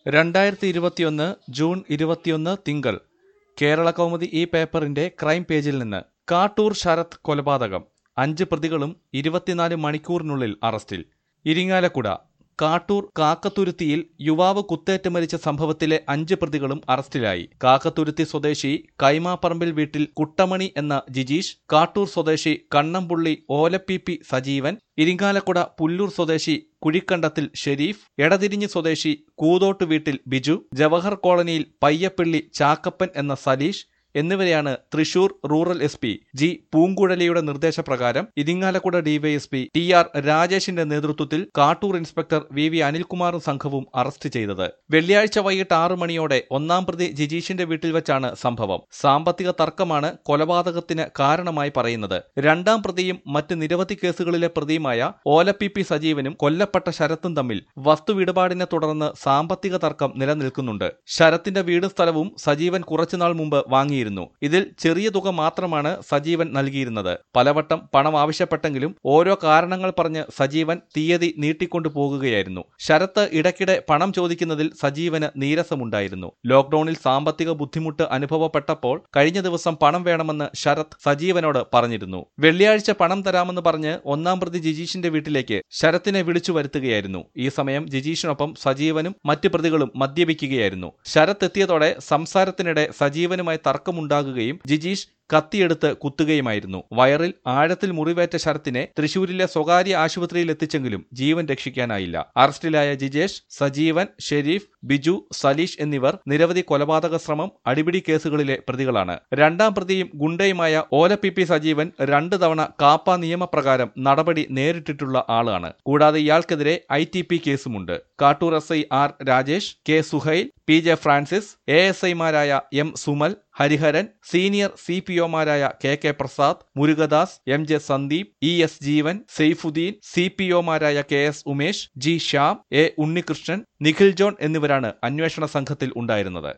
2021 June 21 തിങ്കൾ കേരള കൗമുദി ഈ പേപ്പറിന്റെ ക്രൈം പേജിൽ നിന്ന് കാട്ടൂർ ശരത് കൊലപാതകം 5 പ്രതികളും 24 മണിക്കൂറിനുള്ളിൽ അറസ്റ്റിൽ. ഇരിങ്ങാലക്കുട കാട്ടൂർ കാക്കത്തുരുത്തിയിൽ യുവാവ് കുത്തേറ്റ് മരിച്ച സംഭവത്തിലെ 5 പ്രതികളും അറസ്റ്റിലായി. കാക്കത്തുരുത്തി സ്വദേശി കൈമാപ്പറമ്പിൽ വീട്ടിൽ കുട്ടമണി എന്ന ജിജീഷ്, കാട്ടൂർ സ്വദേശി കണ്ണമ്പുള്ളി ഓലപ്പിപ്പി സജീവൻ, ഇരിങ്ങാലക്കുട പുല്ലൂർ സ്വദേശി കുഴിക്കണ്ടത്തിൽ ഷെരീഫ്, എടതിരിഞ്ഞ് സ്വദേശി കൂതോട്ട് വീട്ടിൽ ബിജു, ജവഹർ കോളനിയിൽ പയ്യപ്പിള്ളി ചാക്കപ്പൻ എന്ന സലീഷ് എന്നിവരെയാണ് തൃശൂർ റൂറൽ SP ജി പൂങ്കുഴലിയുടെ നിർദ്ദേശപ്രകാരം ഇരിങ്ങാലക്കുട ഡിവൈഎസ്പി TR രാജേഷിന്റെ നേതൃത്വത്തിൽ കാട്ടൂർ ഇൻസ്പെക്ടർ VV അനിൽകുമാറും സംഘവും അറസ്റ്റ് ചെയ്തത്. വെള്ളിയാഴ്ച വൈകിട്ട് 6 മണിയോടെ 1-ാം പ്രതി ജിജീഷിന്റെ വീട്ടിൽ വെച്ചാണ് സംഭവം. സാമ്പത്തിക തർക്കമാണ് കൊലപാതകത്തിന് കാരണമായി പറയുന്നത്. 2-ാം പ്രതിയും മറ്റ് നിരവധി കേസുകളിലെ പ്രതിയുമായ ഓലപ്പിപ്പി സജീവനും കൊല്ലപ്പെട്ട ശരത്തും തമ്മിൽ വസ്തുവിടപാടിനെ തുടർന്ന് സാമ്പത്തിക തർക്കം നിലനിൽക്കുന്നുണ്ട്. ശരത്തിന്റെ വീടും സ്ഥലവും സജീവൻ കുറച്ചുനാൾ മുമ്പ് വാങ്ങി. ഇതിൽ ചെറിയ തുക മാത്രമാണ് സജീവൻ നൽകിയിരുന്നത്. പലവട്ടം പണം ആവശ്യപ്പെട്ടെങ്കിലും ഓരോ കാരണങ്ങൾ പറഞ്ഞ് സജീവൻ തീയതി നീട്ടിക്കൊണ്ടു പോകുകയായിരുന്നു. ശരത്ത് ഇടയ്ക്കിടെ പണം ചോദിക്കുന്നതിൽ സജീവന് നീരസമുണ്ടായിരുന്നു. ലോക്ഡൌണിൽ സാമ്പത്തിക ബുദ്ധിമുട്ട് അനുഭവപ്പെട്ടപ്പോൾ കഴിഞ്ഞ ദിവസം പണം വേണമെന്ന് ശരത് സജീവനോട് പറഞ്ഞിരുന്നു. വെള്ളിയാഴ്ച പണം തരാമെന്ന് പറഞ്ഞ് 1-ാം പ്രതി ജിജീഷിന്റെ വീട്ടിലേക്ക് ശരത്തിനെ വിളിച്ചു വരുത്തുകയായിരുന്നു. ഈ സമയം ജിജീഷിനൊപ്പം സജീവനും മറ്റ് പ്രതികളും മദ്യപിക്കുകയായിരുന്നു. ശരത്ത് എത്തിയതോടെ സംസാരത്തിനിടെ സജീവനുമായി തർക്കമുണ്ടാകുകയും ജിജീഷ് കത്തിയെടുത്ത് കുത്തുകയുമായിരുന്നു. വയറിൽ ആഴത്തിൽ മുറിവേറ്റ ശരത്തിനെ തൃശൂരിലെ സ്വകാര്യ ആശുപത്രിയിൽ എത്തിച്ചെങ്കിലും ജീവൻ രക്ഷിക്കാനായില്ല. അറസ്റ്റിലായ ജിജേഷ്, സജീവൻ, ഷെരീഫ്, ബിജു, സലീഷ് എന്നിവർ നിരവധി കൊലപാതക ശ്രമം, അടിപിടി കേസുകളിലെ പ്രതികളാണ്. 2-ാം പ്രതിയും ഗുണ്ടയുമായ ഓലപ്പിപ്പി സജീവൻ 2 തവണ കാപ്പ നിയമപ്രകാരം നടപടി നേരിട്ടിട്ടുള്ള ആളാണ്. കൂടാതെ ഇയാൾക്കെതിരെ ITP കേസുമുണ്ട്. Kattoor SI R Rajesh, K Suhail, PJ Francis, ASIമാരായ M സുമൽ, ഹരിഹരൻ, സീനിയർ CPOമാരായ KK Prasad, Murugadas, MJ Sandeep, ES Jeevan, Saifuddin, CPOമാരായ KS Umesh, G Shyam, A Unnikrishnan, Nikhil John എന്നിവരാണ് അന്വേഷണ സംഘത്തിൽ ഉണ്ടായിരുന്നത്.